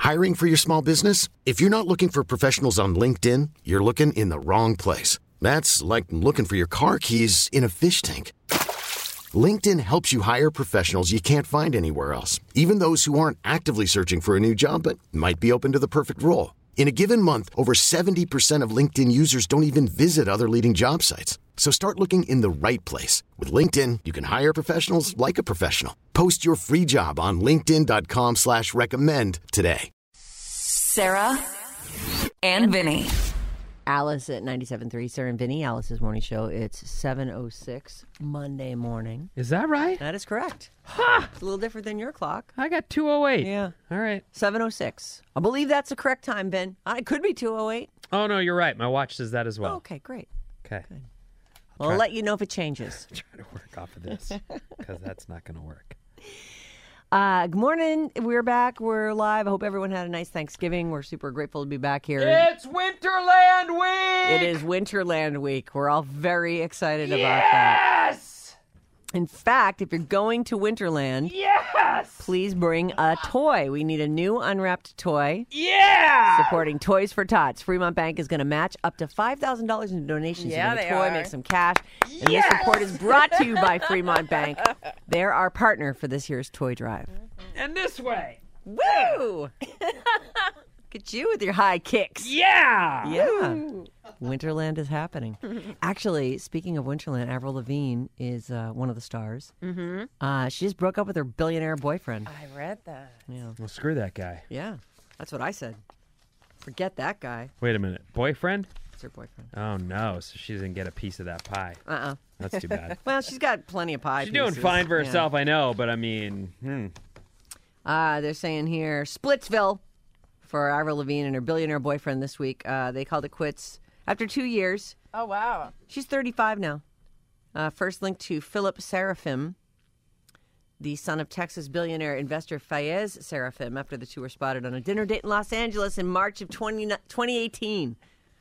Hiring for your small business? If you're not looking for professionals on LinkedIn, you're looking in the wrong place. That's like looking for your car keys in a fish tank. LinkedIn helps you hire professionals you can't find anywhere else, even those who aren't actively searching for a new job but might be open to the perfect role. In a given month, over 70% of LinkedIn users don't even visit other leading job sites. So start looking in the right place. With LinkedIn, you can hire professionals like a professional. Post your free job on linkedin.com/recommend today. Sarah and Vinny. Alice at 97.3, Sarah and Vinny, Alice's morning show. It's 7:06 Monday morning. Is that right? That is correct. Ha! It's a little different than your clock. I got 2:08. Yeah. All right. 7:06. I believe that's the correct time, Ben. It could be 2:08. Oh, no, you're right. My watch says that as well. Oh, okay, great. Okay. Well, I'll let you know if it changes. Try to work off of this because that's not going to work. Good morning. We're back. We're live. I hope everyone had a nice Thanksgiving. We're super grateful to be back here. It's Winterland Week! It is Winterland Week. We're all very excited about that. Yes! In fact, if you're going to Winterland, Yes! please bring a toy. We need a new unwrapped toy. Yeah! Supporting Toys for Tots. Fremont Bank is going to match up to $5,000 in donations. Yeah, to get a they toy, are. make some cash. And this report is brought to you by Fremont Bank. They're our partner for this year's toy drive. And this way. Woo! Look at you with your high kicks. Yeah! Yeah. Winterland is happening. Actually, speaking of Winterland, Avril Lavigne is one of the stars. Mm-hmm. She just broke up with her billionaire boyfriend. I read that. Yeah. Well, screw that guy. Yeah. That's what I said. Forget that guy. Wait a minute. Boyfriend? It's her boyfriend. Oh, no. So she doesn't get a piece of that pie. Uh-uh. That's too bad. Well, she's got plenty of pie She's doing pieces. fine for Yeah. herself, I know, but I mean, They're saying here, Splitsville for Avril Lavigne and her billionaire boyfriend this week. They called it quits after 2 years. Oh, wow. She's 35 now. First linked to Philip Seraphim, the son of Texas billionaire investor Fayez Seraphim, after the two were spotted on a dinner date in Los Angeles in March of 2018.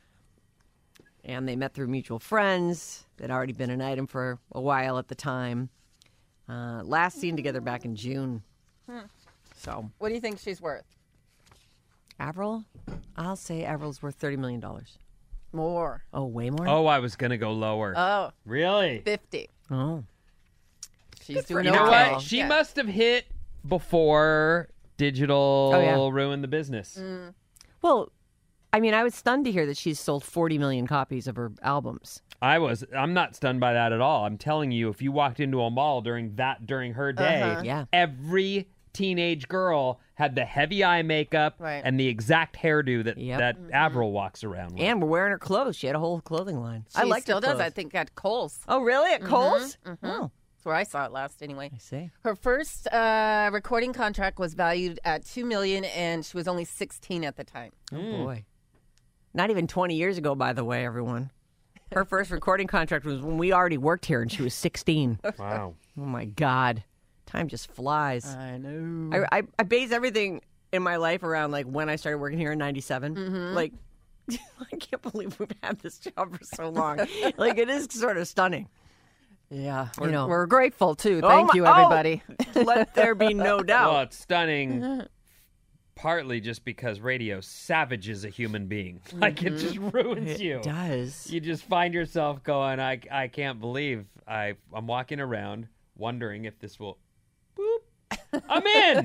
And they met through mutual friends. They'd already been an item for a while at the time. Last seen together back in June. So, What do you think she's worth? Avril? I'll say Avril's worth $30 million. More. Oh, way more? oh, I was going to go lower. Oh, Really? 50. Oh. She's doing You know okay. what? She Yeah. must have hit before digital Oh, yeah. ruined the business. Mm. Well, I mean, I was stunned to hear that she's sold 40 million copies of her albums. I'm not stunned by that at all. I'm telling you, if you walked into a mall during her day, Yeah. every teenage girl had the heavy eye makeup Right. and the exact hairdo that Yep. that Avril walks around with. And we're wearing her clothes. She had a whole clothing line. She I like still her does, clothes. I think, at Kohl's. Oh, really? At Kohl's? Oh, That's where I saw it last, anyway. I see. Her first recording contract was valued at $2 million, and she was only 16 at the time. Oh, boy. Not even 20 years ago, by the way, everyone. Her first recording contract was when we already worked here, and she was 16. Wow. Oh, my God. Time just flies. I know. I base everything in my life around, like, when I started working here in 97. Like, I can't believe we've had this job for so long. Like, it is sort of stunning. Yeah, You know. we're grateful, too. Oh Thank my- you, everybody. Let there be no doubt. Well, it's stunning partly just because radio savages a human being. Like, it just ruins you. It does. You just find yourself going, I can't believe I'm walking around wondering if this will, boop, I'm in.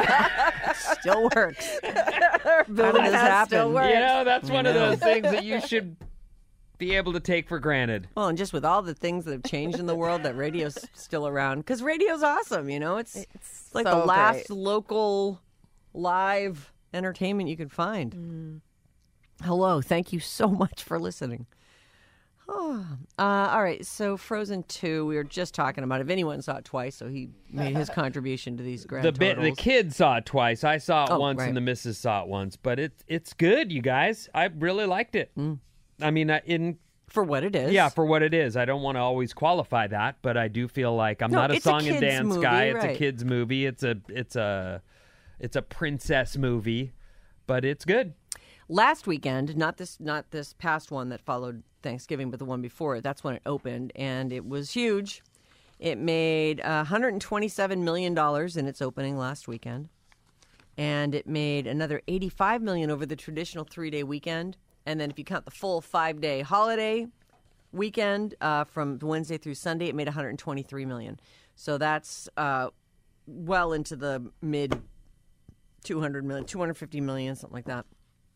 Still works. How did That this happen? still works. You know, that's one of those things that you should be able to take for granted. Well, and just with all the things that have changed in the world, that radio's still around. Because radio's awesome, you know? It's like so the last great. local live entertainment you can find. Hello. Thank you so much for listening. Oh. All right. So Frozen 2, we were just talking about it. If anyone saw it twice, so he made his contribution to these grand The totals. kids saw it twice. I saw it Oh, once, right. and the missus saw it once. But it's good, you guys. I really liked it. I mean, For what it is. for what it is. I don't want to always qualify that, but I do feel like I'm No, not a it's a song and kids' dance movie, guy. It's right. a kids movie. It's a princess movie, but it's good. Last weekend, not this past one that followed Thanksgiving, but the one before it, that's when it opened, and it was huge. It made $127 million in its opening last weekend. and it made another $85 million over the traditional 3-day weekend. And then if you count the full 5-day holiday weekend from Wednesday through Sunday, it made $123 million. So that's well into the mid 200 million, 250 million, something like that.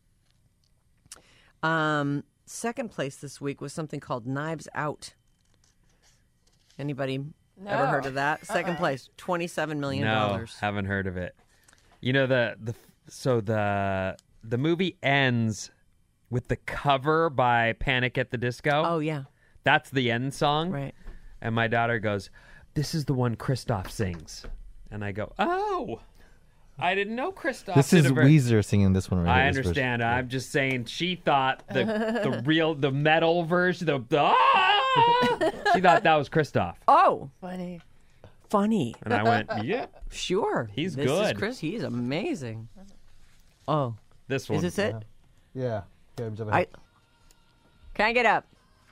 Second place this week was something called Knives Out. Anybody ever heard of that? Second place, $27 million. No, haven't heard of it. You know, the movie ends with the cover by Panic at the Disco. Oh, yeah. That's the end song. Right. And my daughter goes, "This is the one Christoph sings." And I go, "Oh, I didn't know Christoph." This is Weezer singing this one right I here, understand. version. I'm just saying she thought the metal version, she thought that was Christoph. Oh, funny. And I went, "Yeah, Sure. He's this good. Is Chris. He's amazing. Oh, this one." is this it? Yeah. Jump I ahead. Can I get up?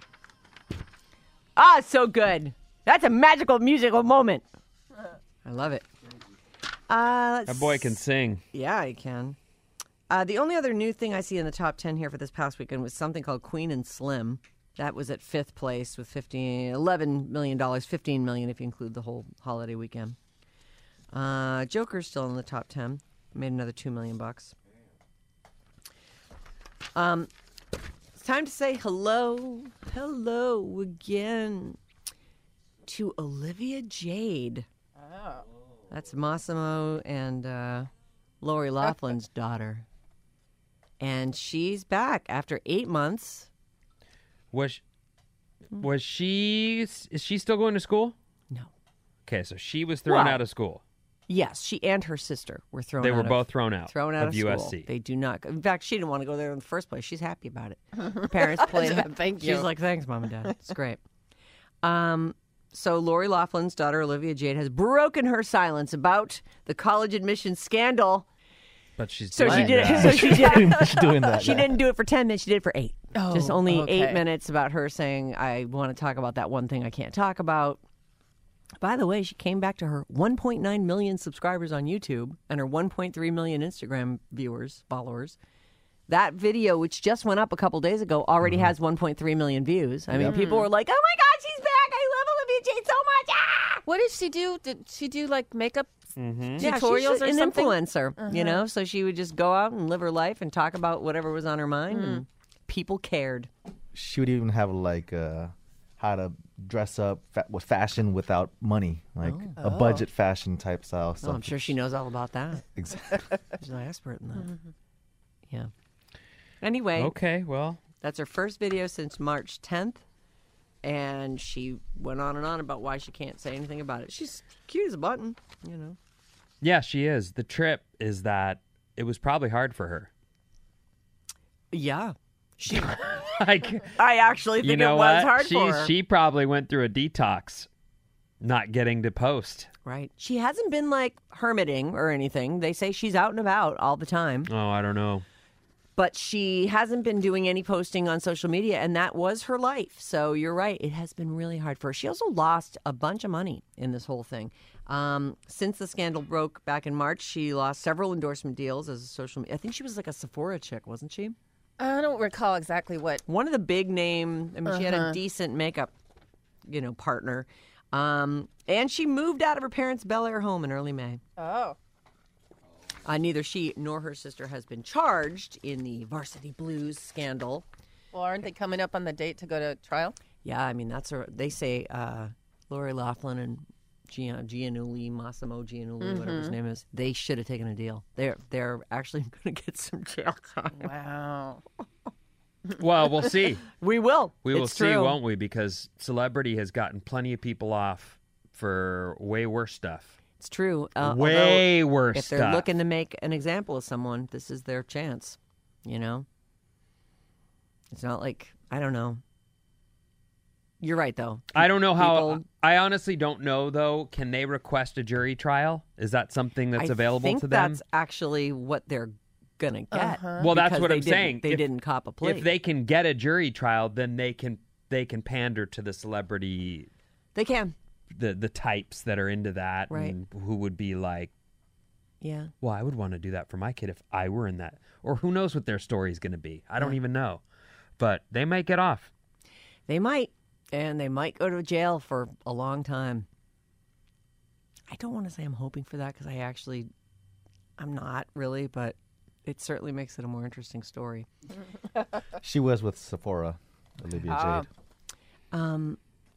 Ah, so good. That's a magical musical moment. I love it. That boy can sing. Yeah, I can. The only other new thing I see in the top 10 here for this past weekend was something called Queen and Slim. That was at 5th place with $11 million, $15 million if you include the whole holiday weekend. Joker's still in the top 10. Made another $2 million. It's time to say hello again to Olivia Jade. Oh. That's Massimo and Lori Laughlin's daughter. And she's back after 8 months. Is she still going to school? No. Okay, so she was thrown Well, out of school. Yes, she and her sister were thrown out. They were of- both thrown out. Thrown out of of USC. school. They do not. In fact, she didn't want to go there in the first place. She's happy about it. Her parents played it. Thank you. She's like, "Thanks, Mom and Dad. It's great." So Lori Laughlin's daughter, Olivia Jade, has broken her silence about the college admissions scandal. But she's So she doing did it. that. So she did Pretty it. much doing that. She now. didn't do it for 10 minutes. She did it for 8. Oh, Just only okay. 8 minutes about her saying, "I want to talk about that one thing I can't talk about." By the way, she came back to her 1.9 million subscribers on YouTube and her 1.3 million Instagram followers. That video, which just went up a couple days ago, already has 1.3 million views. I mean, people were like, "Oh my God, she's back! I love Olivia Jade so much!" Ah! What did she do? Did she do like makeup Yeah, tutorials she's or an something? influencer, you know? So she would just go out and live her life and talk about whatever was on her mind, and people cared. She would even have like how to dress up with fashion without money, like a budget fashion type style Oh, stuff. I'm sure she knows all about that. Exactly. She's an expert in that. Yeah. Anyway, Okay, well, that's her first video since March 10th. And she went on and on about why she can't say anything about it. She's cute as a button, you know. yeah, she is. The trip is that it was probably hard for her. Yeah. She, Like, I actually think you know it was what? hard for her. She probably went through a detox, not getting to post. Right. She hasn't been like hermiting or anything. They say she's out and about all the time. Oh, I don't know. But she hasn't been doing any posting on social media, and that was her life. So you're right. It has been really hard for her. She also lost a bunch of money in this whole thing. Since the scandal broke back in March, she lost several endorsement deals as a social media. I think she was like a Sephora chick, wasn't she? I don't recall exactly what. One of the big name. I mean, she had a decent makeup, partner. And she moved out of her parents' Bel Air home in early May. Oh. Neither she nor her sister has been charged in the Varsity Blues scandal. Well, aren't they coming up on the date to go to trial? Yeah, I mean, they say Lori Laughlin and Massimo Giannulli, whatever his name is, they should have taken a deal. They're actually going to get some jail time. Wow. Well, we'll see. We will. We will It's see, true. won't we? Because Celebrity has gotten plenty of people off for way worse stuff. It's true. Way Although, worse if stuff. they're looking to make an example of someone, this is their chance. It's not like, I don't know. You're right, though. I don't know how. People- I honestly don't know, though. Can they request a jury trial? Is that something that's available I think to them? that's actually what they're going to get. Well, that's because what they I'm saying. They If- didn't cop a plea. If they can get a jury trial, then they can pander to the celebrity, They can. the types that are into that, Right. and who would be like, Yeah. Well, I would want to do that for my kid if I were in that. Or who knows what their story is going to be. I don't even know. But they might get off. They might. And they might go to jail for a long time. I don't want to say I'm hoping for that because I'm not really, but it certainly makes it a more interesting story. She was with Sephora, Olivia Jade.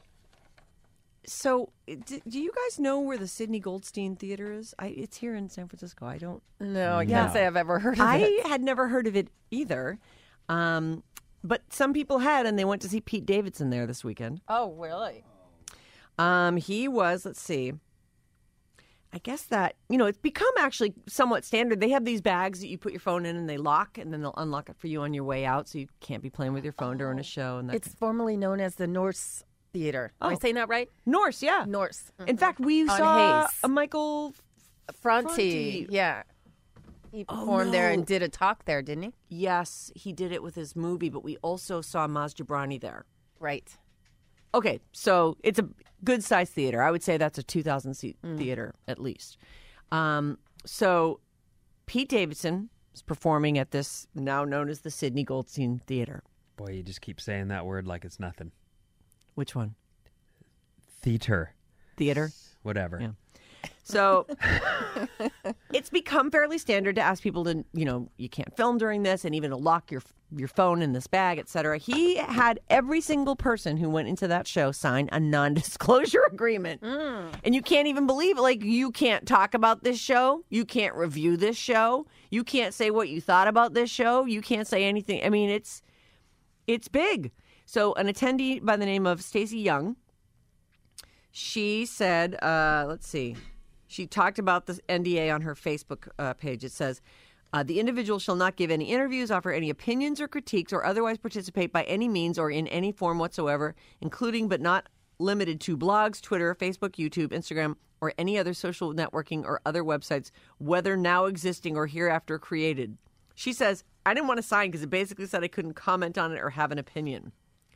So, do you guys know where the Sidney Goldstein Theater is? It's here in San Francisco. I don't. No, I can't say I've ever heard of I it. had never heard of it either, but some people had, and they went to see Pete Davidson there this weekend. Oh, really? He was. Let's see. I guess that it's become actually somewhat standard. They have these bags that you put your phone in, and they lock, and then they'll unlock it for you on your way out, so you can't be playing with your phone during a show. And It's formerly known as the Norse Theater. Am I saying that right? Norse, yeah. Norse. In fact, we On saw Hayes. a Michael Fronte. Yeah. He performed there and did a talk there, didn't he? Yes, he did it with his movie, but we also saw Maz Jobrani there. Right. Okay, so it's a good-sized theater. I would say that's a 2,000-seat theater at least. So Pete Davidson is performing at this now known as the Sidney Goldstein Theater. Boy, you just keep saying that word like it's nothing. Which one? Theater. Whatever. Yeah. So it's become fairly standard to ask people to, you can't film during this and even to lock your phone in this bag, et cetera. He had every single person who went into that show sign a non-disclosure agreement. And you can't even believe it. Like, you can't talk about this show. You can't review this show. You can't say what you thought about this show. You can't say anything. I mean, it's big. So an attendee by the name of Stacey Young, she said, let's see. She talked about the NDA on her Facebook page. It says, the individual shall not give any interviews, offer any opinions or critiques, or otherwise participate by any means or in any form whatsoever, including but not limited to blogs, Twitter, Facebook, YouTube, Instagram, or any other social networking or other websites, whether now existing or hereafter created. She says, I didn't want to sign because it basically said I couldn't comment on it or have an opinion.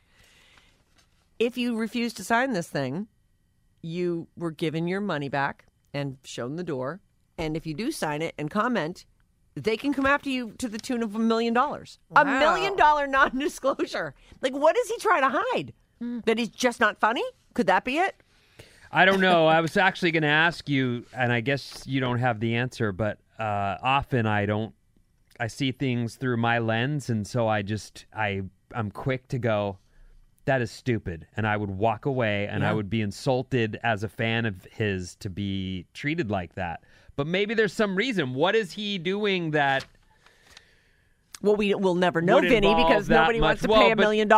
If you refuse to sign this thing, you were given your money back and shown the door. And if you do sign it and comment, they can come after you to the tune of $1 million. Wow. $1 million non-disclosure. Like, what is he trying to hide? That he's just not funny? Could that be it? I don't know. I was actually going to ask you, and I guess you don't have the answer, but often I see things through my lens, and so I'm quick to go, that is stupid. And I would walk away, and I would be insulted as a fan of his to be treated like that. But maybe there's some reason. What is he doing that? Well, we'll never know, would Vinny, involve because that nobody wants to much? pay Well, $1 million.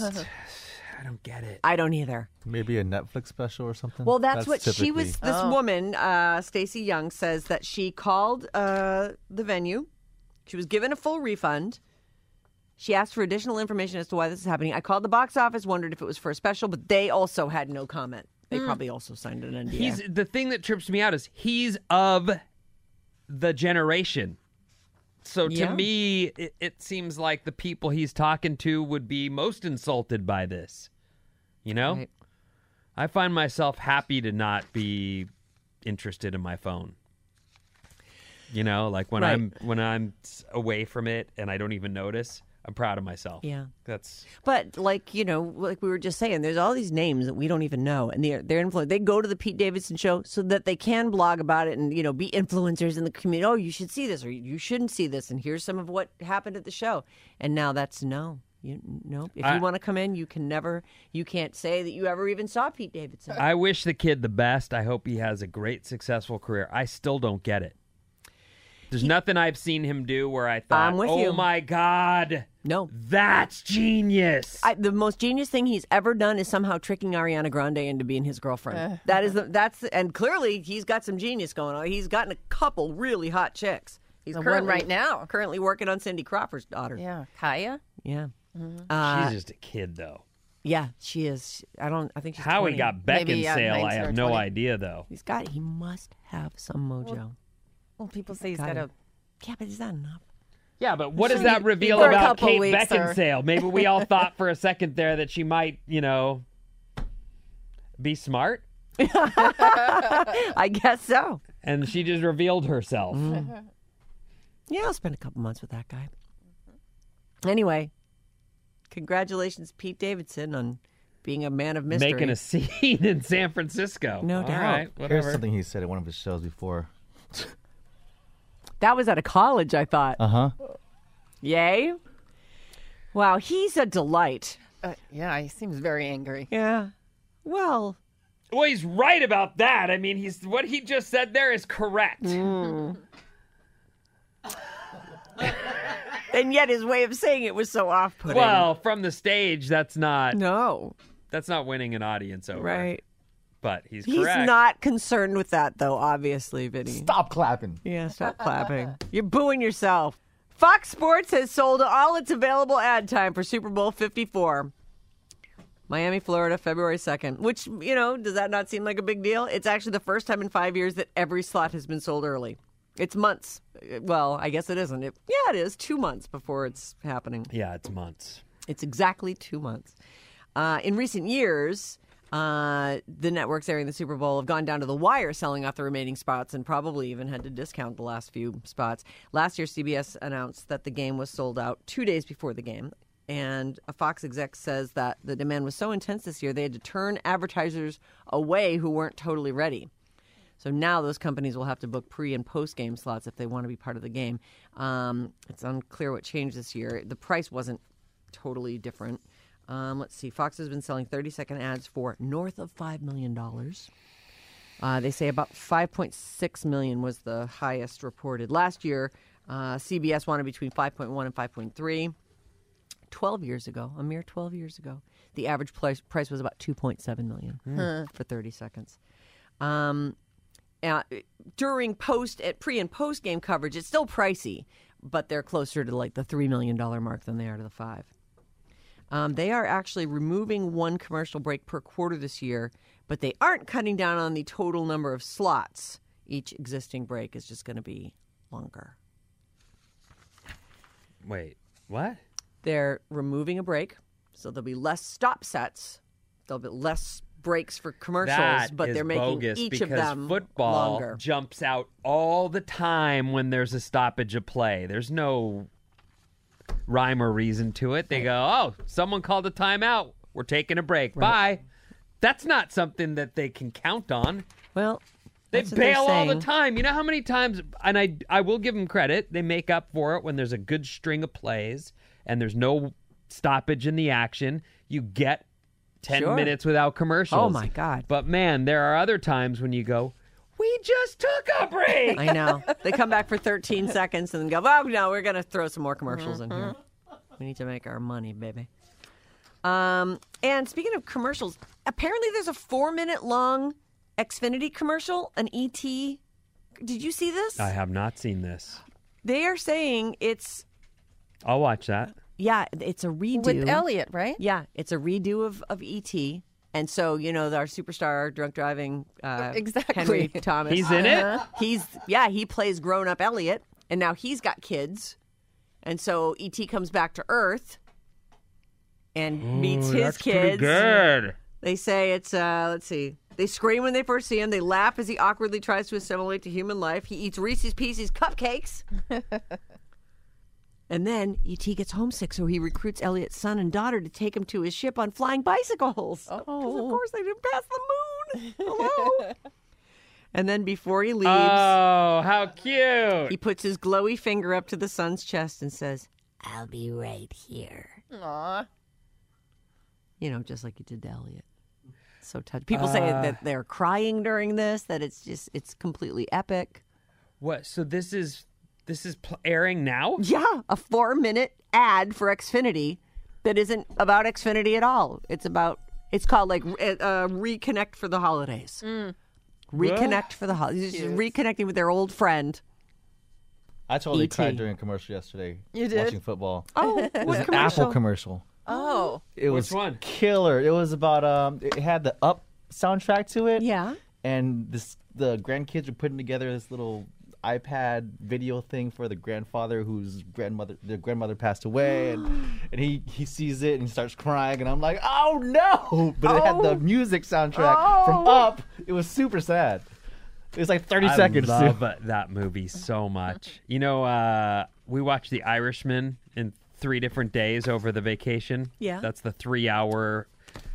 I don't get it. I don't either. Maybe a Netflix special or something. Well, that's what she typically- was. This woman, Stacey Young, says that she called the venue. She was given a full refund. She asked for additional information as to why this is happening. I called the box office, wondered if it was for a special, but they also had no comment. They probably also signed an NDA. The thing that trips me out is he's of the generation. So to me, it seems like the people he's talking to would be most insulted by this. You know? Right. I find myself happy to not be interested in my phone. You know, like when I'm away from it and I don't even notice, I'm proud of myself. Yeah. But like we were just saying, there's all these names that we don't even know, and they're influenced. They go to the Pete Davidson show so that they can blog about it and be influencers in the community. Oh, you should see this, or you shouldn't see this, and here's some of what happened at the show. And now that's no. If you want to come in, you can't say that you ever even saw Pete Davidson. I wish the kid the best. I hope he has a great, successful career. I still don't get it. There's nothing I've seen him do where I thought, I'm with you. Oh my God. No. That's genius. The most genius thing he's ever done is somehow tricking Ariana Grande into being his girlfriend. And clearly he's got some genius going on. He's gotten a couple really hot chicks. He's one right now. Currently working on Cindy Crawford's daughter. Yeah. Kaya? Yeah. She's just a kid, though. Yeah, she is. I think she's How 20. he got Maybe, Beckinsale, I 19 or have no 20. idea, though. He must have some mojo. Well, people say he's got a... Yeah, but is that enough? Yeah, but what does that reveal for a about couple Kate weeks, Beckinsale? Maybe we all thought for a second there that she might, be smart. I guess so. And she just revealed herself. Yeah, I'll spend a couple months with that guy. Anyway, congratulations, Pete Davidson, on being a man of mystery. Making a scene in San Francisco. No All doubt. right, Here's whatever. something he said at one of his shows before. That was out of college, I thought. Uh-huh. Yay? Wow, he's a delight. Yeah, he seems very angry. Yeah. Well, Well, he's right about that. I mean, what he just said there is correct. and yet his way of saying it was so off-putting. Well, from the stage, that's not no. winning an audience over. Right. But he's He's correct. not concerned with that, though, obviously, Vinny. Stop clapping. Yeah, stop clapping. You're booing yourself. Fox Sports has sold all its available ad time for Super Bowl 54. Miami, Florida, February 2nd. Which, does that not seem like a big deal? It's actually the first time in 5 years that every slot has been sold early. It's months. Well, I guess it isn't. It is 2 months before it's happening. Yeah, it's months. It's exactly 2 months. In recent years, the networks airing the Super Bowl have gone down to the wire selling off the remaining spots and probably even had to discount the last few spots. Last year, CBS announced that the game was sold out 2 days before the game. And a Fox exec says that the demand was so intense this year, they had to turn advertisers away who weren't totally ready. So now those companies will have to book pre- and post-game slots if they want to be part of the game. It's unclear what changed this year. The price wasn't totally different. Let's see. Fox has been selling 30-second ads for north of $5 million. They say about $5.6 million was the highest reported. Last year, CBS wanted between 5.1 and 5.3. 12 years ago, a mere 12 years ago, the average price was about $2.7 million for 30 seconds. During pre- and post-game coverage, it's still pricey, but they're closer to like the $3 million mark than they are to the $5 million. They are actually removing one commercial break per quarter this year, but they aren't cutting down on the total number of slots. Each existing break is just going to be longer. Wait, what? They're removing a break, so there'll be less stop sets. There'll be less breaks for commercials, That but is they're making bogus each because of them football longer. jumps out all the time when there's a stoppage of play. There's no rhyme or reason to it. They go, oh, someone called a timeout. We're taking a break. Right. Bye. That's not something that they can count on. Well, They that's what they're bail all the saying. time. You know how many times, and I will give them credit, they make up for it when there's a good string of plays and there's no stoppage in the action. You get 10 Sure. minutes without commercials. Oh, my God. But, man, there are other times when you go, we just took a break. I know. They come back for 13 seconds and then go, oh, no, we're going to throw some more commercials in here. We need to make our money, baby. And speaking of commercials, apparently there's a 4-minute long Xfinity commercial, an ET. Did you see this? I have not seen this. They are saying it's, I'll watch that. yeah, it's a redo. With Elliot, right? Yeah, it's a redo of E.T. And so, our superstar drunk driving Exactly. Henry Thomas. He's in it? He plays grown-up Elliot, and now he's got kids. And so E.T. comes back to Earth and meets his That's kids. pretty good. They say it's, let's see. They scream when they first see him. They laugh as he awkwardly tries to assimilate to human life. He eats Reese's Pieces cupcakes. And then E.T. gets homesick, so he recruits Elliot's son and daughter to take him to his ship on flying bicycles. Oh. 'Cause of course they didn't pass the moon. Hello. And then before he leaves, Oh, how cute. he puts his glowy finger up to the son's chest and says, I'll be right here. Aw. Just like he did to Elliot. So touching. People say that they're crying during this, that it's completely epic. What? So this is airing now? Yeah, a 4-minute ad for Xfinity that isn't about Xfinity at all. It's called like Reconnect for the Holidays. Reconnect for the holidays. Just reconnecting with their old friend. I totally E.T. cried during a commercial yesterday. You did? Watching football. Oh, It was an Apple commercial. Oh. It was Which one? killer. It was about it had the Up soundtrack to it. Yeah. And the grandkids were putting together this little iPad video thing for the grandfather whose grandmother passed away, and he sees it and he starts crying, and I'm like, oh no! But it had the music soundtrack from Up. It was super sad. It's like 30 seconds. I love that movie so much. You know, we watched The Irishman in 3 different days over the vacation. Yeah. That's the 3-hour.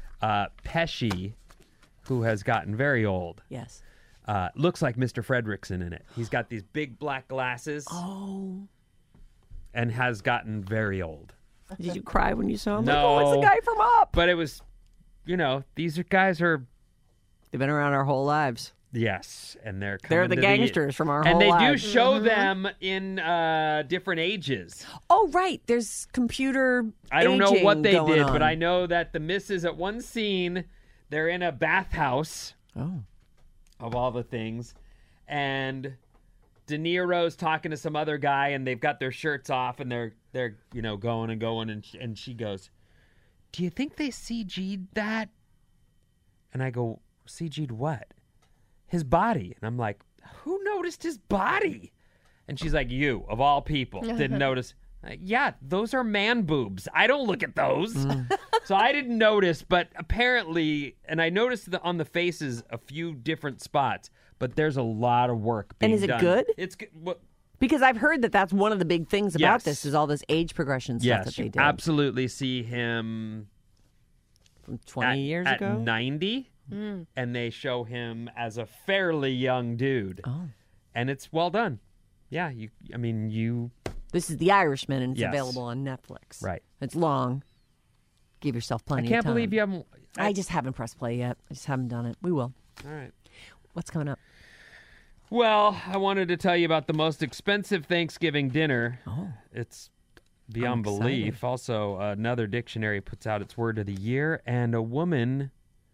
Pesci, who has gotten very old, Yes. looks like Mr. Fredrickson in it. He's got these big black glasses. Oh. And has gotten very old. Did you cry when you saw him? No. Like, oh, it's the guy from Up. But it was, these guys are... They've been around our whole lives. Yes, and they're They're the to gangsters from our whole and they lives. do show them in different ages. Oh, right. There's computer I don't know what they going did, on. but I know that the missus at one scene, they're in a bathhouse. Oh. Of all the things, and De Niro's talking to some other guy, and they've got their shirts off, and they're going and going, and she goes, "Do you think they CG'd that?" And I go, "CG'd what?" His body. And I'm like, "Who noticed his body?" And she's like, "You, of all people, didn't notice." Yeah, those are man boobs. I don't look at those. So I didn't notice, but apparently, and I noticed on the faces a few different spots, but there's a lot of work being And is it done. good? It's good. Well, Because I've heard that that's one of the big things about Yes. this is all this age progression stuff yes, that you they did. absolutely see him From 20 years at ago? 90, and they show him as a fairly young dude. Oh. And it's well done. Yeah, you. This is The Irishman, and it's Yes. available on Netflix. Right. It's long. Give yourself I plenty can't of time. believe you haven't. I just haven't pressed play yet. I just haven't done it. We will. All right. What's coming up? Well, I wanted to tell you about the most expensive Thanksgiving dinner. Oh. It's beyond I'm belief. excited. Also, another dictionary puts out its word of the year, and a woman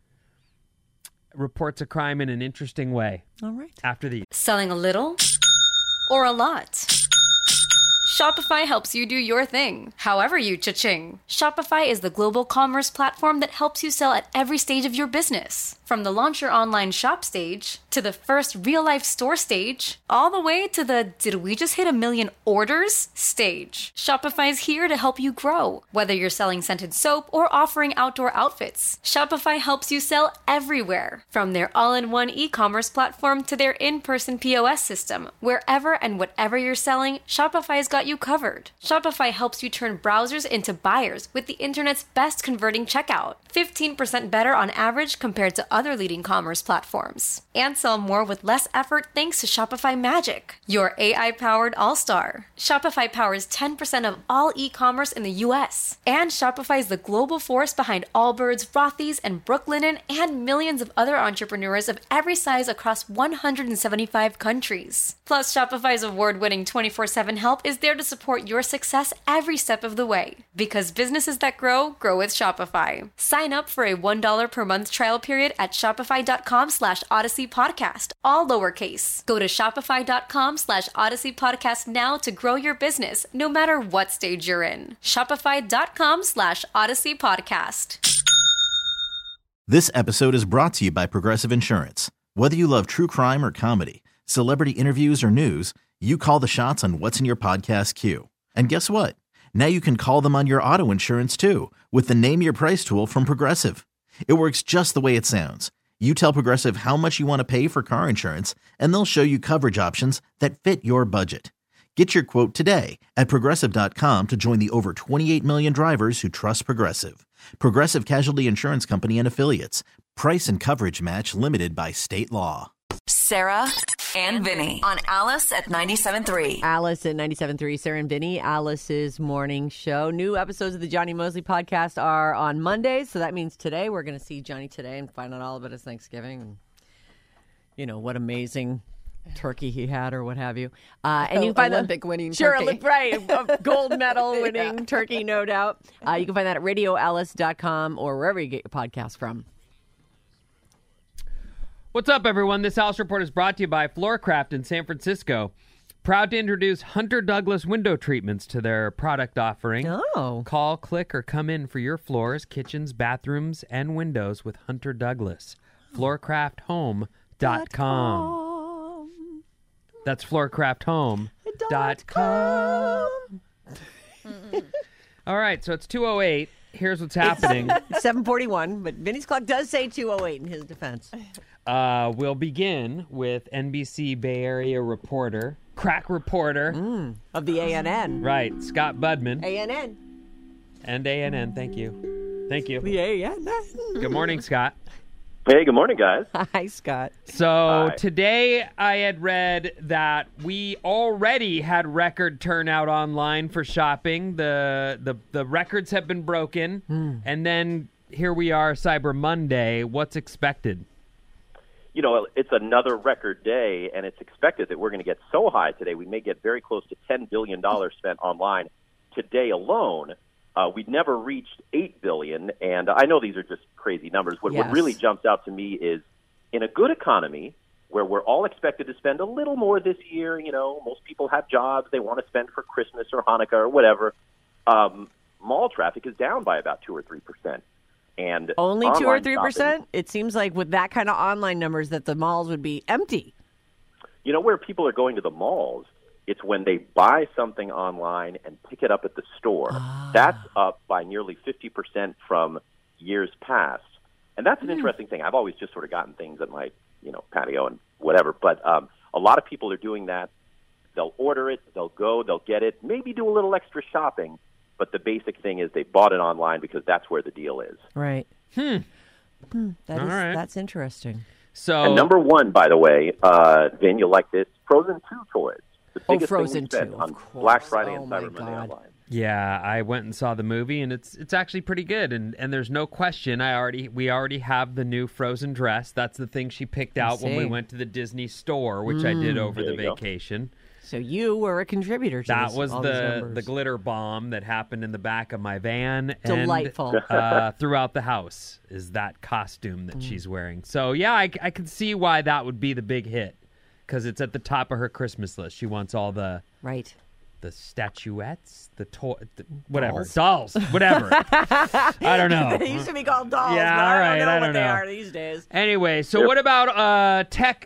reports a crime in an interesting way. All right. After these. Selling a little or a lot? Shopify helps you do your thing, however you cha-ching. Shopify is the global commerce platform that helps you sell at every stage of your business. From the launch your online shop stage, to the first real-life store stage, all the way to the did we just hit 1 million orders stage. Shopify's here to help you grow. Whether you're selling scented soap or offering outdoor outfits, Shopify helps you sell everywhere. From their all-in-one e-commerce platform to their in-person POS system, wherever and whatever you're selling, Shopify's got you covered. Shopify helps you turn browsers into buyers with the internet's best converting checkout. 15% better on average compared to other leading commerce platforms. And sell more with less effort thanks to Shopify Magic, your AI-powered all-star. Shopify powers 10% of all e-commerce in the U.S. And Shopify is the global force behind Allbirds, Rothy's, and Brooklinen, and millions of other entrepreneurs of every size across 175 countries. Plus, Shopify's award-winning 24/7 help is there to support your success every step of the way. Because businesses that grow, grow with Shopify. Sign up for a $1 per month trial period at shopify.com/Odyssey Podcast, all lowercase. Go to shopify.com/Odyssey Podcast now to grow your business, no matter what stage you're in. Shopify.com/Odyssey Podcast. This episode is brought to you by Progressive Insurance. Whether you love true crime or comedy, celebrity interviews or news, you call the shots on what's in your podcast queue. And guess what? Now you can call them on your auto insurance too with the Name Your Price tool from Progressive. It works just the way it sounds. You tell Progressive how much you want to pay for car insurance, and they'll show you coverage options that fit your budget. Get your quote today at Progressive.com to join the over 28 million drivers who trust Progressive. Progressive Casualty Insurance Company and Affiliates. Price and coverage match limited by state law. Sarah and Vinny on Alice at 97.3. Alice at 97.3, Sarah and Vinny, Alice's morning show. New episodes of the Johnny Mosley podcast are on Mondays, so that means today we're going to see Johnny today and find out all about his Thanksgiving and, you know, what amazing turkey he had or what have you. And you can find Olympic winning sure, turkey. Right, a gold medal winning turkey, no doubt. You can find that at radioalice.com or wherever you get your podcasts from. What's up, everyone? This House Report is brought to you by Floorcraft in San Francisco. Proud to introduce Hunter Douglas window treatments to their product offering. Oh. Call, click, or come in for your floors, kitchens, bathrooms, and windows with Hunter Douglas. Floorcrafthome.com. That's floorcrafthome.com. All right, so it's 2:08. Here's what's happening. 7:41, but Vinny's clock does say 2:08 in his defense. We'll begin with NBC Bay Area reporter, crack reporter. Of the ANN. Right, Scott Budman. ANN. And ANN, thank you. Thank you. The ANN. Good morning, Scott. Hey, good morning, guys. Hi, Scott. So Hi. today I had read that we already had record turnout online for shopping. The records have been broken. And then here we are, Cyber Monday. What's expected? You know, it's another record day, and it's expected that we're going to get so high today, we may get very close to $10 billion spent online today alone. We'd never reached $8 billion, and I know these are just crazy numbers. What really jumps out to me is in a good economy where we're all expected to spend a little more this year, you know, most people have jobs, they want to spend for Christmas or Hanukkah or whatever, mall traffic is down by about 2 or 3%. And only 2 or 3%? shopping, It seems like with that kind of online numbers that the malls would be empty. you know, where people are going to the malls, it's when they buy something online and pick it up at the store. That's up by nearly 50% from years past. And that's an interesting thing. I've always just sort of gotten things at my, you know, patio and whatever. But a lot of people are doing that. They'll order it, they'll go, they'll get it, maybe do a little extra shopping. But the basic thing is they bought it online because that's where the deal is. Right. That is, right. That's interesting. So And number one, by the way, Vin, you'll like this, Frozen 2 toys. The biggest Frozen thing we spent 2, on of course. Black Friday Oh, and my Cyber Monday God. online. yeah, I went and saw the movie, and it's actually pretty good. And there's no question. We already have the new Frozen dress. That's the thing she picked out when we see. went to the Disney store, which I did over There the you go. vacation. So you were a contributor to That this, was all these the numbers. glitter bomb that happened in the back of my van. Delightful. And, throughout the house is that costume that she's wearing. So, yeah, I can see why that would be the big hit because it's at the top of her Christmas list. She wants all the Right. statuettes, whatever, dolls, whatever. I don't know. They used to be called dolls, Yeah, but all right, I I don't know don't what they know. are these days. Anyway, so what about tech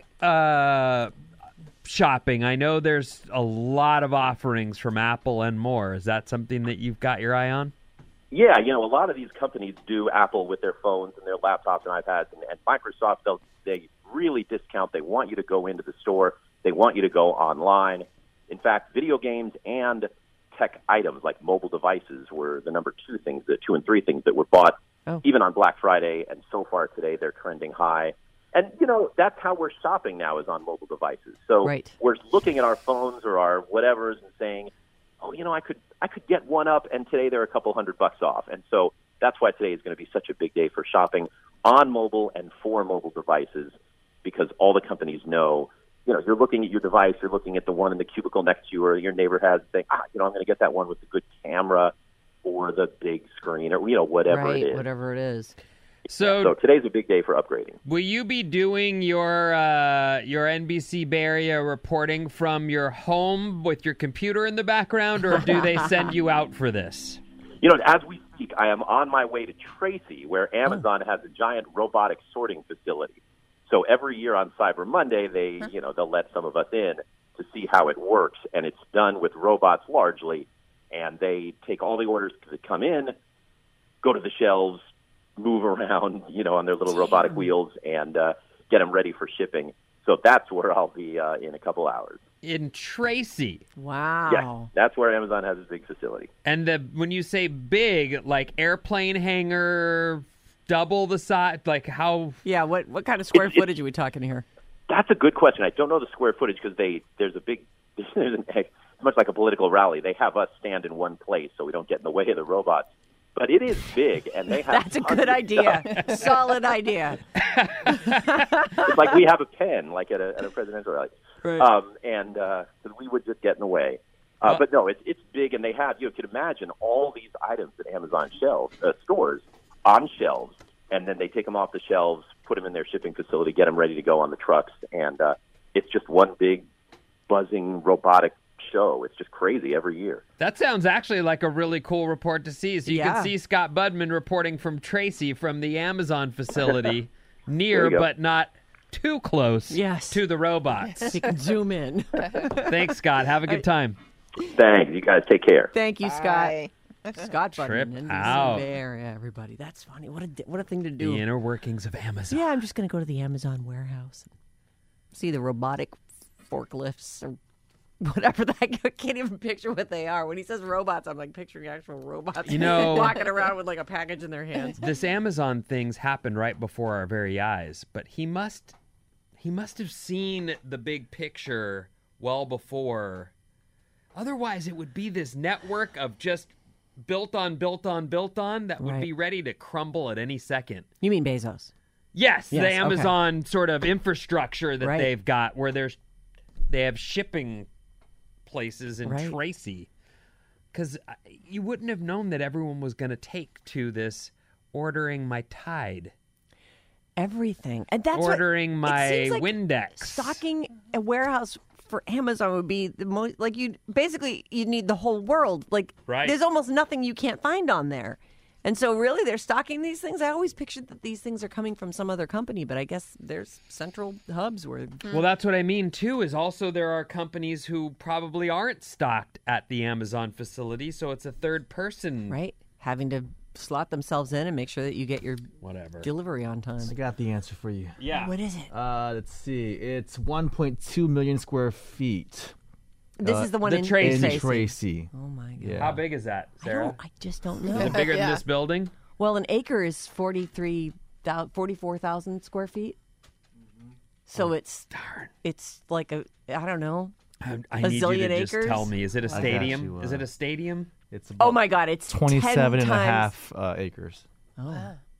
shopping? I know there's a lot of offerings from Apple and more. Is that something that you've got your eye on? Yeah, you know, a lot of these companies do Apple with their phones and their laptops and iPads, and Microsoft, they really discount. They want you to go into the store. They want you to go online. In fact, video games and tech items like mobile devices were the number two things, the 2 and 3 things that were bought even on Black Friday, and so far today they're trending high. And, you know, that's how we're shopping now is on mobile devices. So Right. we're looking at our phones or our whatevers and saying, oh, you know, I could get one up, and today they're a couple $100 off. And so that's why today is going to be such a big day for shopping on mobile and for mobile devices, because all the companies know, you know, you're looking at your device, you're looking at the one in the cubicle next to you or your neighbor has, saying, you know, I'm going to get that one with the good camera or the big screen or, you know, whatever Right, it is. whatever it is. So today's a big day for upgrading. Will you be doing your NBC Bay Area reporting from your home with your computer in the background, or do they send you out for this? You know, as we speak, I am on my way to Tracy, where Amazon has a giant robotic sorting facility. So every year on Cyber Monday, they'll let some of us in to see how it works, and it's done with robots largely, and they take all the orders that come in, go to the shelves, move around, you know, on their little robotic wheels, and get them ready for shipping. So that's where I'll be in a couple hours. In Tracy. Wow. Yes, that's where Amazon has its big facility. And when you say big, like airplane hangar, double the size, like how? Yeah, what kind of square footage are we talking here? That's a good question. I don't know the square footage because there's much like a political rally. They have us stand in one place so we don't get in the way of the robots. But it is big, and they have That's a tons good of idea. stuff. Solid idea. It's like we have a pen, like at a presidential rally. Right. And so we would just get in the way. But no, it's big, and they have, you could imagine all these items at Amazon stores on shelves, and then they take them off the shelves, put them in their shipping facility, get them ready to go on the trucks, and it's just one big buzzing robotic show. It's just crazy every year. That sounds actually like a really cool report to see. So you can see Scott Budman reporting from Tracy from the Amazon facility, near but not too close to the robots. You can zoom in. Thanks, Scott. Have a good time. Thanks. You guys take care. Thank you, Scott. Bye. Scott Trip Button in out. the Bay Area, everybody. That's funny. What a thing to do. The inner workings of Amazon. Yeah, I'm just going to go to the Amazon warehouse and see the robotic forklifts or whatever that. I can't even picture what they are. When he says robots, I'm like picturing actual robots walking around with like a package in their hands. This Amazon thing's happened right before our very eyes, but he must have seen the big picture well before. Otherwise, it would be this network of just built on that would be ready to crumble at any second. You mean Bezos? Yes, the okay. Amazon sort of infrastructure that they've got, where they have shipping places in Tracy. Because you wouldn't have known that everyone was going to take to this ordering my Tide. Everything. And that's ordering my like Windex. Stocking a warehouse for Amazon would be the most, like, you need the whole world. Like, there's almost nothing you can't find on there. And so really they're stocking these things. I always pictured that these things are coming from some other company, but I guess there's central hubs where... Well, that's what I mean, too, is also there are companies who probably aren't stocked at the Amazon facility, so it's a third person. Right. Having to slot themselves in and make sure that you get your delivery on time. I got the answer for you. Yeah. What is it? Let's see. It's 1.2 million square feet. This is the one in Tracy. Oh, my God. Yeah. How big is that, Sarah? I just don't know. Is it bigger than this building? Well, an acre is 44,000 square feet. So it's like I don't know. I need you to just acres? tell me. Is it a stadium? Is it a stadium? It's oh my God! It's 27 and a 10 half acres. Oh,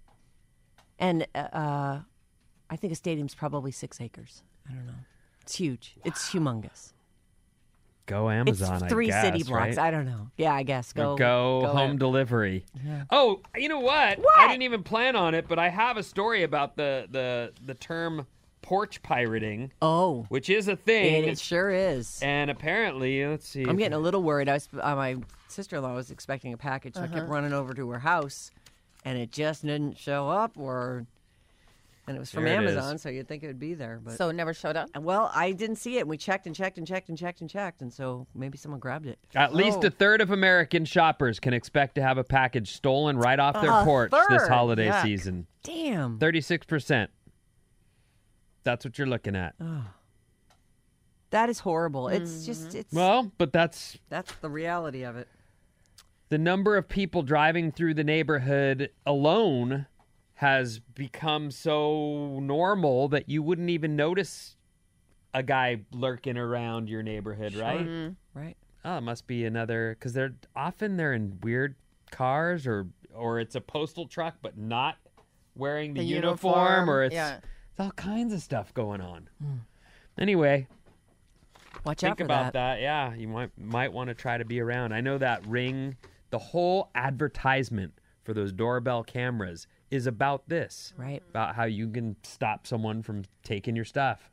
and I think a stadium's probably 6 acres. I don't know. It's huge. It's humongous. Go Amazon. It's 3 I guess, city blocks. Right? I don't know. Yeah, I guess go home delivery. Yeah. Oh, you know what? I didn't even plan on it, but I have a story about the term porch pirating. Oh, which is a thing. It sure is. And apparently, let's see. I'm getting a little worried. My sister-in-law was expecting a package, so I kept running over to her house, and it just didn't show up, and it was from Amazon, so you'd think it would be there. But so it never showed up? Well, I didn't see it, and we checked and checked and checked and checked and checked, and so maybe someone grabbed it. At least a third of American shoppers can expect to have a package stolen right off their porch this holiday season. Damn. 36%. That's what you're looking at. Oh. That is horrible. It's just, well, but that's the reality of it. The number of people driving through the neighborhood alone has become so normal that you wouldn't even notice a guy lurking around your neighborhood, right? Mm-hmm. Right. Oh, it must be another, because they're in weird cars or it's a postal truck but not wearing the uniform or it's all kinds of stuff going on. Anyway, watch out for about that. Yeah, you might want to try to be around. I know that Ring, the whole advertisement for those doorbell cameras is about this. Right. About how you can stop someone from taking your stuff.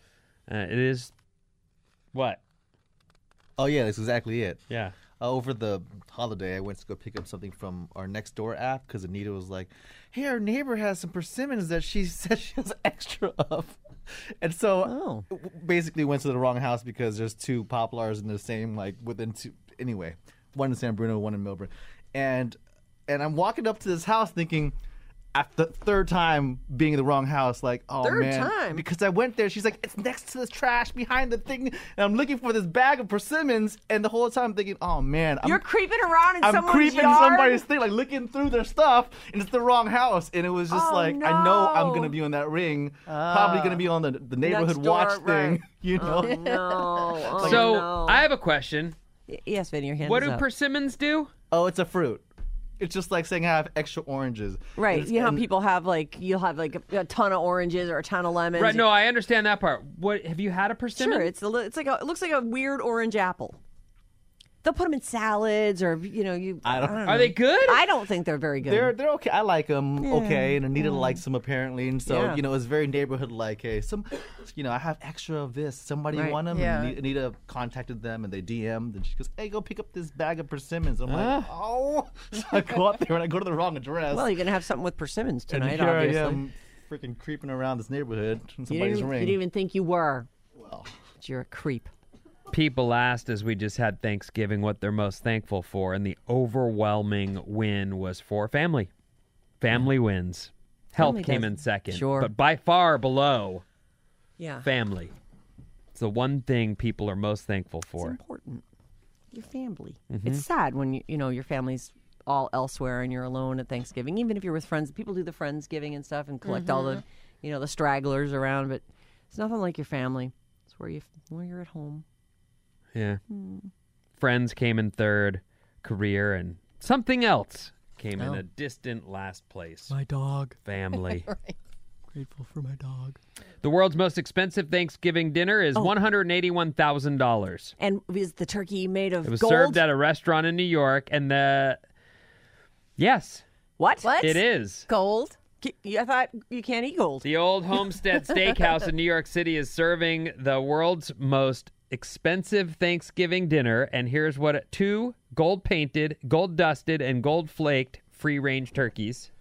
It is what? Oh, yeah, that's exactly it. Yeah. Over the holiday, I went to go pick up something from our Nextdoor app because Anita was like, hey, our neighbor has some persimmons that she said she has extra of. And so basically went to the wrong house because there's 2 poplars in the same, like, within 2. Anyway, one in San Bruno, one in Milburn. And I'm walking up to this house thinking, after the third time being in the wrong house, like, oh, third time? Because I went there, she's like, it's next to the trash behind the thing, and I'm looking for this bag of persimmons, and the whole time I'm thinking, oh, man. You're creeping around in I'm someone's creeping yard? somebody's thing, like looking through their stuff, and it's the wrong house, and it was just I know I'm going to be on that Ring, probably going to be on the neighborhood watch thing, you know? Oh, no. So, I have a question. Yes, Vinny, your hand What is do up. persimmons do? Oh, it's a fruit. It's just like saying I have extra oranges. Right. You know how people have you'll have a ton of oranges or a ton of lemons. Right. No, I understand that part. What have you had a persimmon? Sure. It looks like a weird orange apple. They'll put them in salads or I don't know. Are they good? I don't think they're very good. They're okay. I like them. Okay, and Anita likes them apparently, and so it's very neighborhood like. Hey, I have extra of this. Somebody want them? Yeah. And Anita contacted them, and they DM'd, and she goes, "Hey, go pick up this bag of persimmons." I'm like, oh. So I go up there and I go to the wrong address. Well, you're gonna have something with persimmons tonight, and here obviously. I am, freaking creeping around this neighborhood in somebody's ring. You didn't even think you were. Well, but you're a creep. people asked as we just had Thanksgiving what they're most thankful for, and the overwhelming win was for family. Family wins. Health Family came does- in second, Sure. but by far below Yeah. family. It's the one thing people are most thankful It's for. important. Your family. Mm-hmm. It's sad when you know your family's all elsewhere and you're alone at Thanksgiving. Even if you're with friends, people do the Friendsgiving and stuff and collect all the, the stragglers around. But it's nothing like your family. It's where you're at home. Yeah. Friends came in third, career, and something else came in a distant last place. My dog. Family. Grateful for my dog. The world's most expensive Thanksgiving dinner is $181,000. And is the turkey made of It was gold? served at a restaurant in New York, and yes, What? it is. Gold. I thought you can't eat gold. The Old Homestead Steakhouse in New York City is serving the world's most expensive Thanksgiving dinner, and here's what 2 gold-painted, gold-dusted, and gold-flaked free-range turkeys,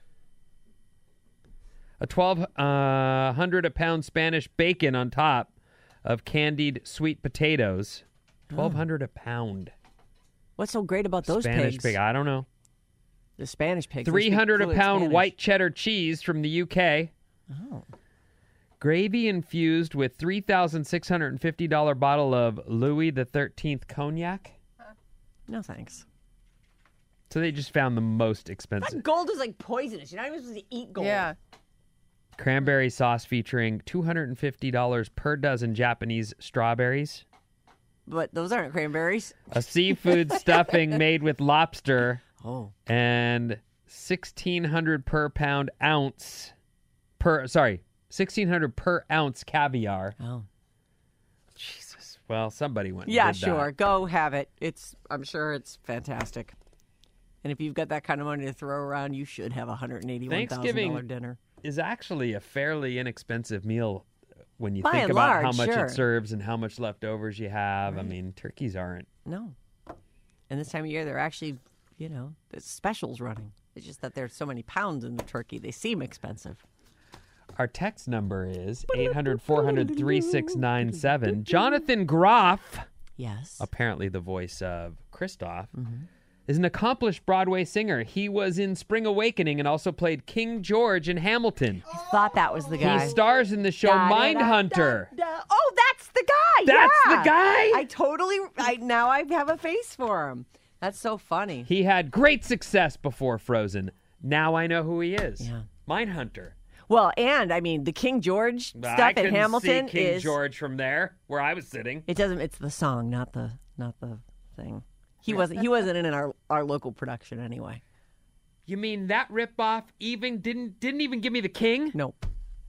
a 1,200-a-pound Spanish bacon on top of candied sweet potatoes. 1,200 a pound. What's so great about those Spanish pigs? pig. I don't know. The Spanish pigs. they speak 300 a fluent pound Spanish. white cheddar cheese from the UK. Oh. Gravy infused with $3,650 bottle of Louis XIII cognac. No thanks. So they just found the most expensive. That gold is like poisonous. You're not even supposed to eat gold. Yeah. Cranberry sauce featuring $250 per dozen Japanese strawberries. But those aren't cranberries. A seafood stuffing made with lobster. Oh. And $1,600 per ounce caviar. Oh. Jesus. Well, somebody went and Yeah, did sure. that. Go have it. I'm sure it's fantastic. And if you've got that kind of money to throw around, you should have a $181,000 dinner. Is actually a fairly inexpensive meal when you By think and about how large, much sure. it serves and how much leftovers you have. I mean, turkeys aren't. No. And this time of year, they're actually, there's specials running. It's just that there's so many pounds in the turkey. They seem expensive. Our text number is 800-400-3697. Jonathan Groff, Yes. apparently the voice of Kristoff, Mm-hmm. is an accomplished Broadway singer. He was in Spring Awakening and also played King George in Hamilton. I thought that was the guy. He stars in the show Mindhunter. Oh, that's the guy. That's yeah. the guy? Now I have a face for him. That's so funny. He had great success before Frozen. Now I know who he is. Yeah. Mindhunter. Well, and I mean, the King George I stuff in couldn't Hamilton see King is George from there, where I was sitting. It doesn't. It's the song, not the thing. He wasn't in our local production anyway. You mean that ripoff even didn't even give me the King? Nope.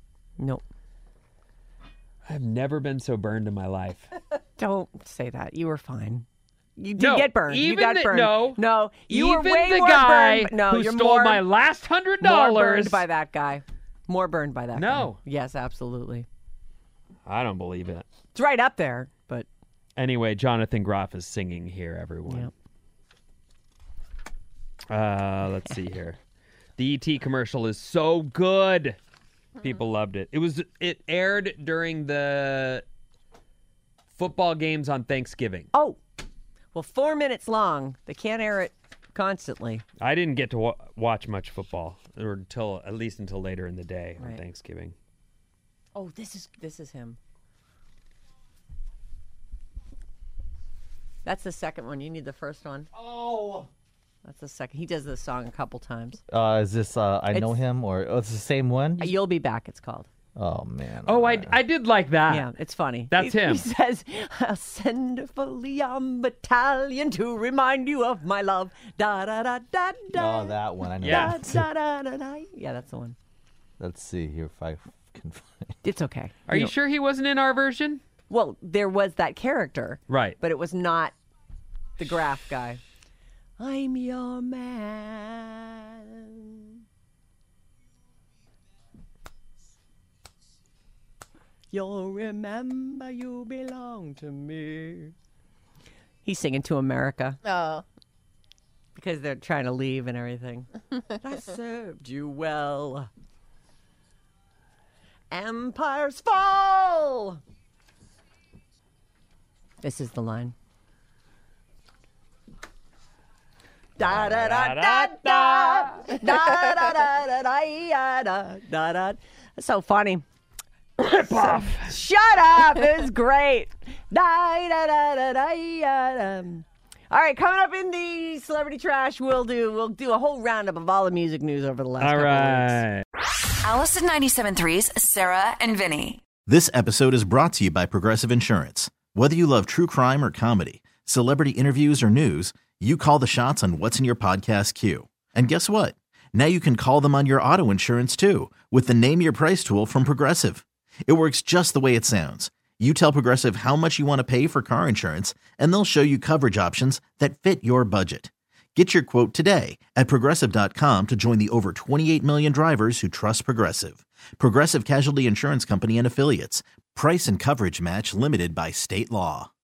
I've never been so burned in my life. Don't say that. You were fine. You did No, get burned. You even got the- burned. no, You were even way the more guy burned. No, who you're stole more, my last $100. more burned by that guy. More burned by that guy. No. Yes, absolutely. I don't believe it. It's right up there, but Anyway, Jonathan Groff is singing here, everyone. Let's see here. The ET commercial is so good. People loved it. It aired during the football games on Thanksgiving. oh, well, 4 minutes long. They can't air it constantly. I didn't get to watch much football, or at least until later in the day on Right. Thanksgiving. Oh, this is him. That's the second one. You need the first one. Oh. That's the second. He does this song a couple times. Is this I know him or it's the same one? You'll Be Back, it's called. Oh man. Oh, I did like that. Yeah, it's funny. That's him. He says, I'll send a Foliam battalion to remind you of my love. Da da da da da. Oh, that one. I know. Yeah. Da, da, da, da, da. Yeah, that's the one. Let's see here if I can find. It's okay. Are you sure he wasn't in our version? Well, there was that character. Right. But it was not the Graff guy. I'm your man. You'll remember you belong to me. He's singing to America Oh. because they're trying to leave and everything. I served you well. Empires fall. This is the line. Da da da da da da da da da da da da. That's so funny. Rip off. Shut up! It was great. Da da da da da da. All right, coming up in the celebrity trash, we'll do a whole roundup of all the music news over the last couple of weeks. Alice at 97.3's Sarah and Vinny. This episode is brought to you by Progressive Insurance. Whether you love true crime or comedy, celebrity interviews or news, you call the shots on what's in your podcast queue. And guess what? Now you can call them on your auto insurance too with the Name Your Price tool from Progressive. It works just the way it sounds. You tell Progressive how much you want to pay for car insurance, and they'll show you coverage options that fit your budget. Get your quote today at Progressive.com to join the over 28 million drivers who trust Progressive. Progressive Casualty Insurance Company and Affiliates. Price and coverage match limited by state law.